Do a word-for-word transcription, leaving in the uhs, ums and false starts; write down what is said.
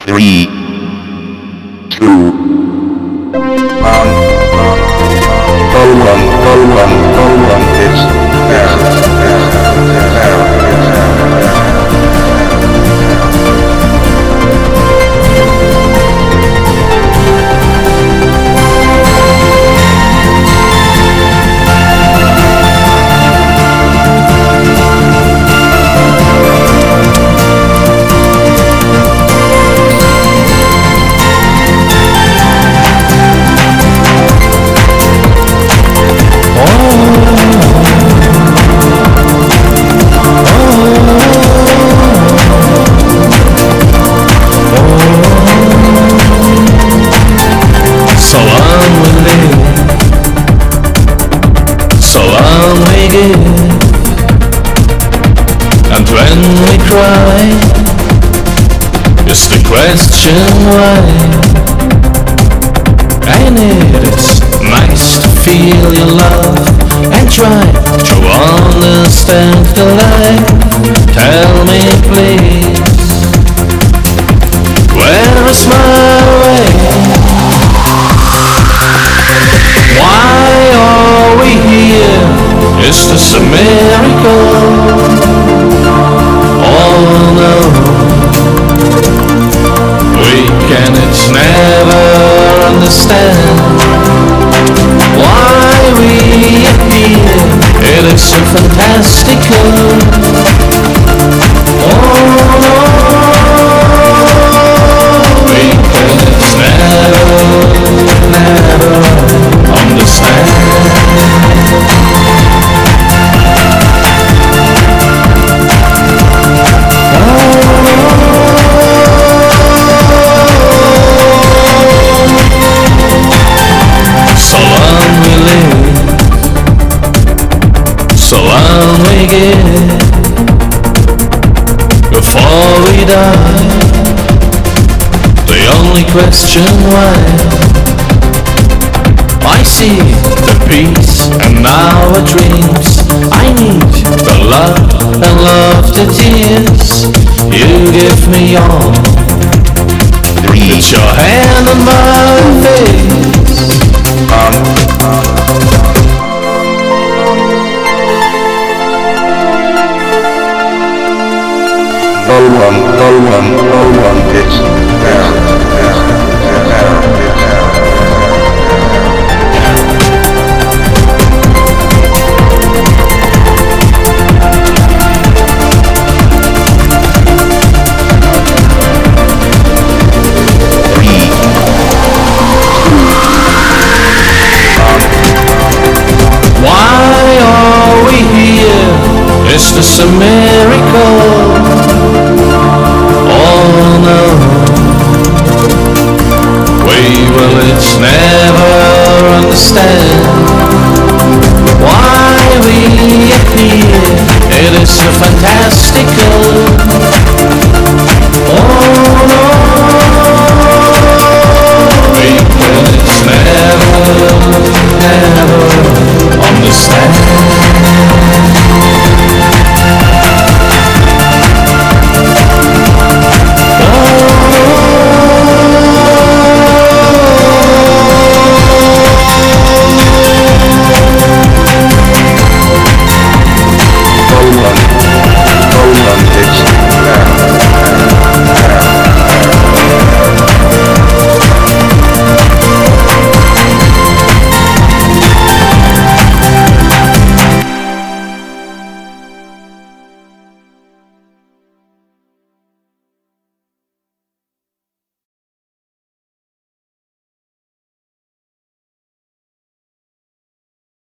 Three, two, one, go on, go on, go on, it's there, there, there, and when we cry, it's the question why. Ain't it? It's nice to feel your love and try to understand the life. Tell me please, where is my way? Why are we here? Is this a miracle? Oh no, we can it's never understand why we are here. It is so fantastical. Oh no, we can it's never, never understand. Before we die, the only question why. I see the peace and our dreams. I need the love and love the tears. You give me all. Put your hand on my face. Go on, go on, go on, it's there, there, there, there. Three, why are we here? Is this a miracle? Oh no, we will it's never understand why we are here. It is so fantastical. Oh no.